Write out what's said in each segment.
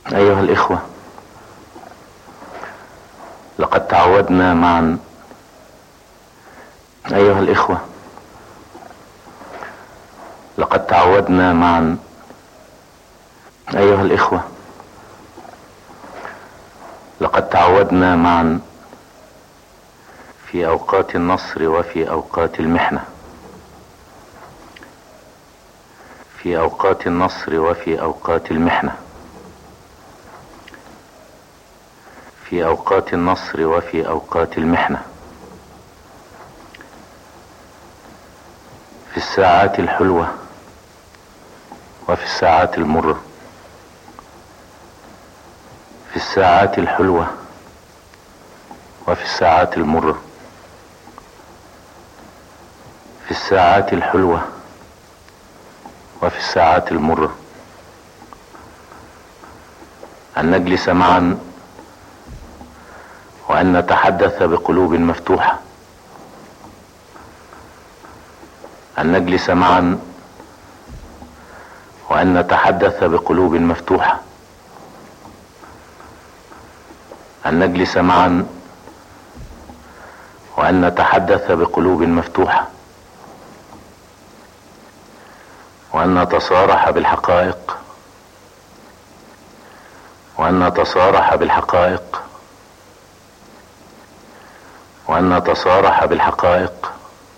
أيها الإخوة، لقد تعودنا معا. أيها الإخوة، لقد تعودنا معا. أيها الإخوة، لقد تعودنا معا في أوقات النصر وفي أوقات المحنة، في أوقات النصر وفي أوقات المحنة، في أوقات النصر وفي أوقات المحنة، في الساعات الحلوة وفي الساعات المرة، في الساعات الحلوة وفي الساعات المرة، في الساعات الحلوة وفي الساعات المرة، أن نجلس معا وأن نتحدث بقلوب مفتوحة، أن نجلس معا وأن نتحدث بقلوب مفتوحة، أن نجلس معا وأن نتحدث بقلوب مفتوحة، وأن نتصارح بالحقائق، وأن نتصارح بالحقائق، وأن نتصارح بالحقائق،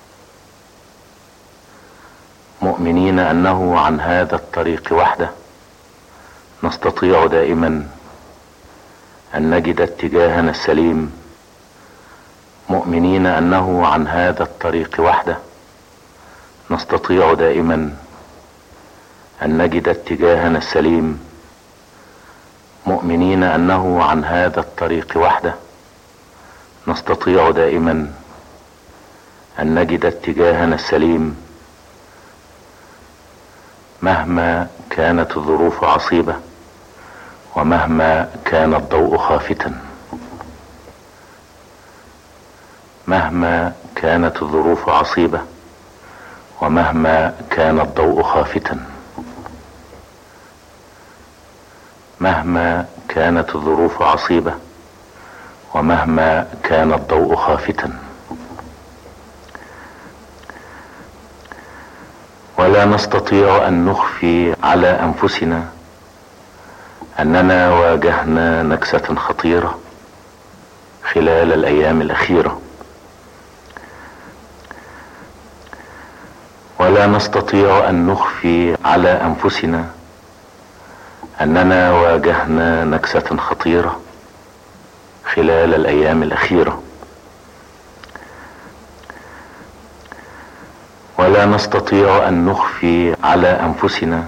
مؤمنين أنه عن هذا الطريق وحده نستطيع دائما أن نجد اتجاهنا السليم، مؤمنين أنه عن هذا الطريق وحده نستطيع دائما أن نجد اتجاهنا السليم، مؤمنين أنه عن هذا الطريق وحده نستطيع دائما أن نجد اتجاهنا السليم، مهما كانت الظروف عصيبة ومهما كان الضوء خافتا، مهما كانت الظروف عصيبة ومهما كان الضوء خافتا، مهما كانت الظروف عصيبة ومهما كان الضوء خافتا. ولا نستطيع أن نخفي على أنفسنا أننا واجهنا نكسة خطيرة خلال الأيام الأخيرة، ولا نستطيع أن نخفي على أنفسنا أننا واجهنا نكسة خطيرة خلال الأيام الأخيرة، ولا نستطيع أن نخفي على أنفسنا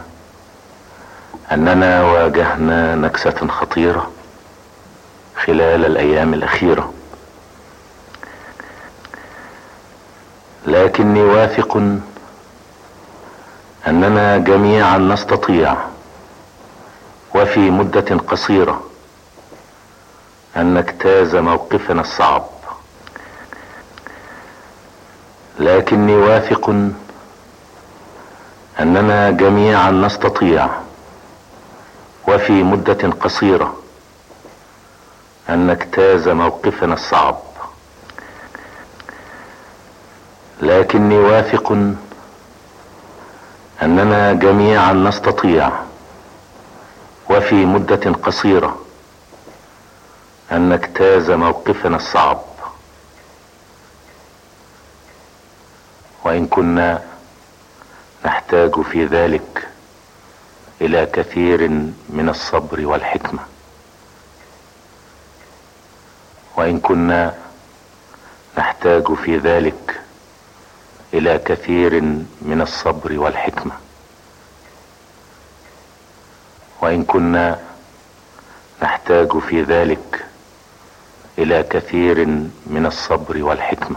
أننا واجهنا نكسة خطيرة خلال الأيام الأخيرة، لكني واثق أننا جميعا نستطيع وفي مدة قصيرة أن نجتاز موقفنا الصعب، لكني واثق أننا جميعا نستطيع وفي مدة قصيرة أن نجتاز موقفنا الصعب، لكني واثق أننا جميعا نستطيع وفي مدة قصيرة أن نجتاز موقفنا الصعب، وإن كنا نحتاج في ذلك إلى كثير من الصبر والحكمة، وإن كنا نحتاج في ذلك إلى كثير من الصبر والحكمة، وإن كنا نحتاج في ذلك إلى كثير من الصبر والحكمة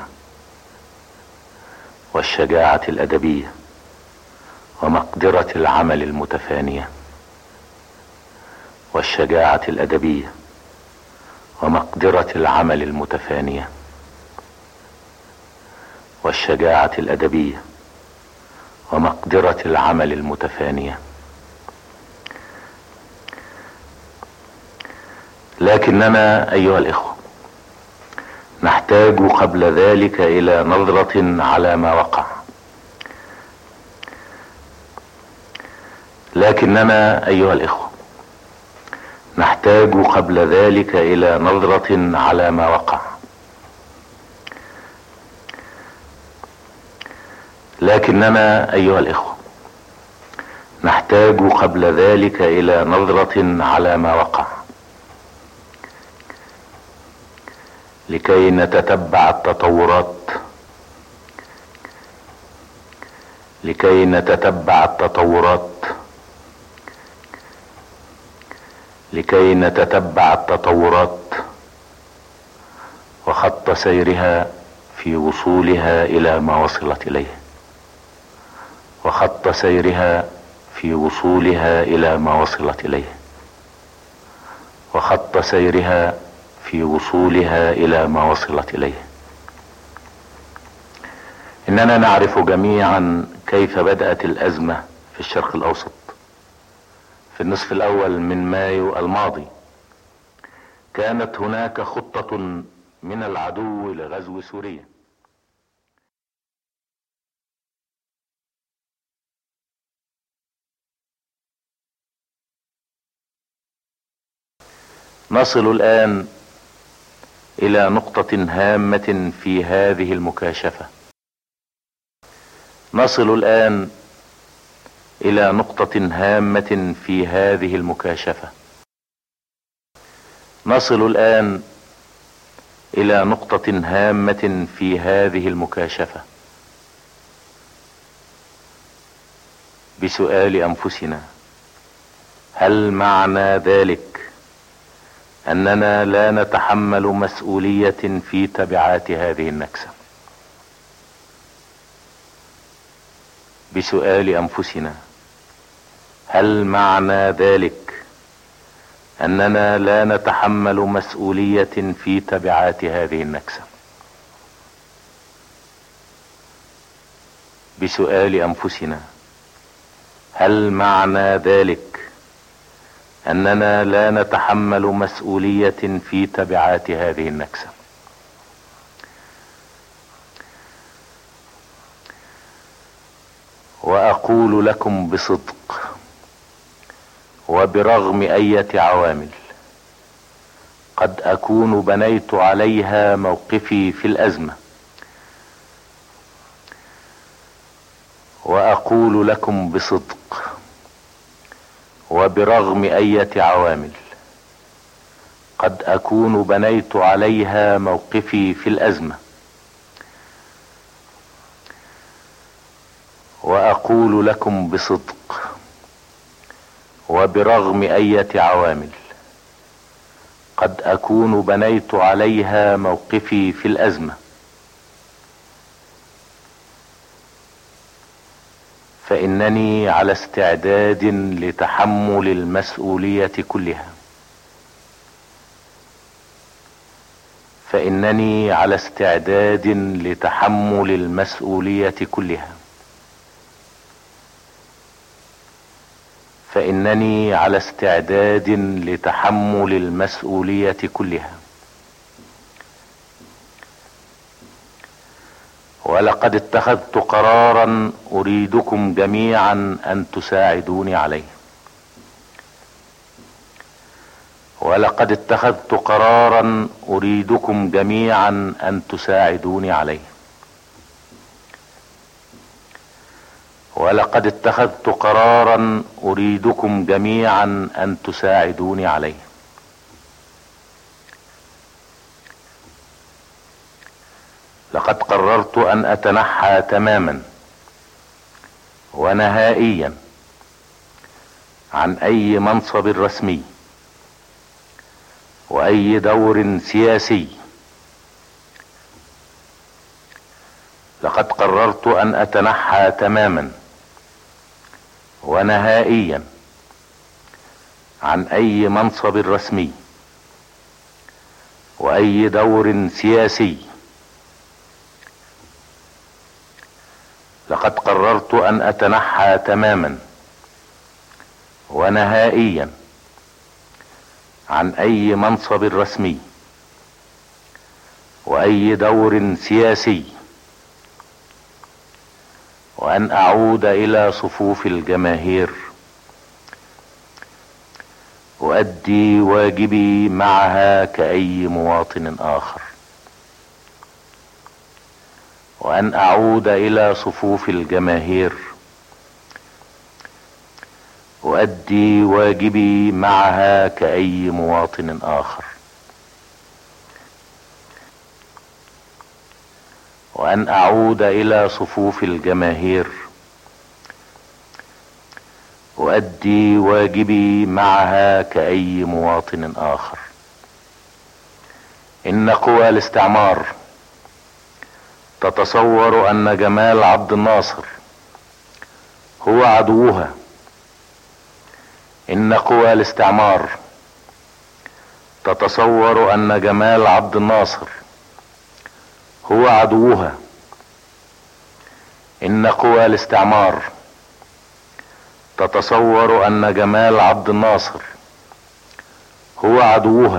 والشجاعة الأدبية ومقدرة العمل المتفانية، والشجاعة الأدبية ومقدرة العمل المتفانية، والشجاعة الأدبية ومقدرة العمل المتفانية. لكننا ايها الاخوة نحتاج قبل ذلك الى نظرة على ما وقع. لكننا ايها الاخوة نحتاج قبل ذلك الى نظرة على ما وقع. لكننا ايها الاخوة نحتاج قبل ذلك الى نظرة على ما وقع لكي نتتبع التطورات، لكي نتتبع التطورات، لكي نتتبع التطورات وخط سيرها في وصولها الى ما وصلت اليه، وخط سيرها في وصولها الى ما وصلت اليه، وخط سيرها في وصولها الى ما وصلت اليه. اننا نعرف جميعا كيف بدأت الازمة في الشرق الاوسط في النصف الاول من مايو الماضي. كانت هناك خطة من العدو لغزو سوريا. نصل الان الى نقطة هامة في هذه المكاشفة. نصل الان الى نقطة هامة في هذه المكاشفة. نصل الان الى نقطة هامة في هذه المكاشفة بسؤال انفسنا: هل معنى ذلك اننا لا نتحمل مسؤولية في تبعات هذه النكسة؟ بسؤال انفسنا: هل معنى ذلك اننا لا نتحمل مسؤولية في تبعات هذه النكسة؟ بسؤال انفسنا: هل معنى ذلك اننا لا نتحمل مسؤولية في تبعات هذه النكسة؟ واقول لكم بصدق وبرغم اية عوامل قد اكون بنيت عليها موقفي في الازمة، واقول لكم بصدق وبرغم اية عوامل قد اكون بنيت عليها موقفي في الازمة، واقول لكم بصدق وبرغم اية عوامل قد اكون بنيت عليها موقفي في الازمة، فانني على استعداد لتحمل المسؤولية كلها، فانني على استعداد لتحمل المسؤولية كلها، فانني على استعداد لتحمل المسؤولية كلها. ولقد اتخذت قرارا اريدكم جميعا ان تساعدوني عليه، ولقد اتخذت قرارا اريدكم جميعا ان تساعدوني عليه، ولقد اتخذت قرارا اريدكم جميعا ان تساعدوني عليه. لقد قررت ان اتنحى تماما ونهائيا عن اي منصب رسمي واي دور سياسي. لقد قررت ان اتنحى تماما ونهائيا عن اي منصب رسمي واي دور سياسي. لقد قررت ان اتنحى تماما ونهائيا عن اي منصب رسمي واي دور سياسي، وان اعود الى صفوف الجماهير اؤدي واجبي معها كاي مواطن اخر، وان اعود الى صفوف الجماهير اؤدي واجبي معها كاي مواطن اخر، وان اعود الى صفوف الجماهير اؤدي واجبي معها كاي مواطن اخر. ان قوى الاستعمار تتصور ان جمال عبد الناصر هو عدوها. ان قوى الاستعمار تتصور ان جمال عبد الناصر هو عدوها. ان قوى الاستعمار تتصور ان جمال عبد الناصر هو عدوها،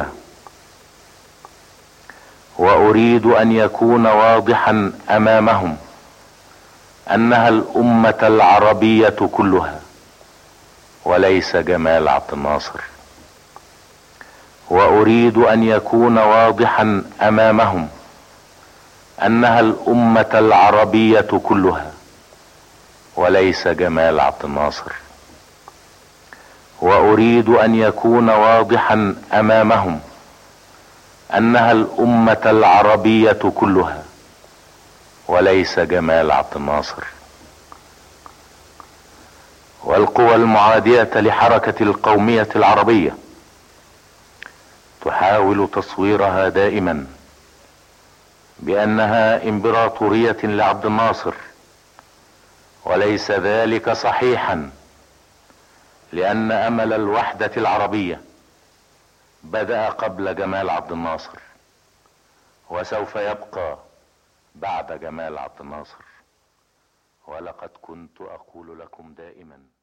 واريد ان يكون واضحا امامهم انها الامة العربية كلها وليس جمال عبد الناصر. واريد ان يكون واضحا امامهم انها الامة العربية كلها وليس جمال عبد الناصر. واريد ان يكون واضحا امامهم انها الامة العربية كلها وليس جمال عبد الناصر. والقوى المعادية لحركة القومية العربية تحاول تصويرها دائما بانها امبراطورية لعبد الناصر، وليس ذلك صحيحا، لان امل الوحدة العربية بدأ قبل جمال عبد الناصر وسوف يبقى بعد جمال عبد الناصر. ولقد كنت اقول لكم دائما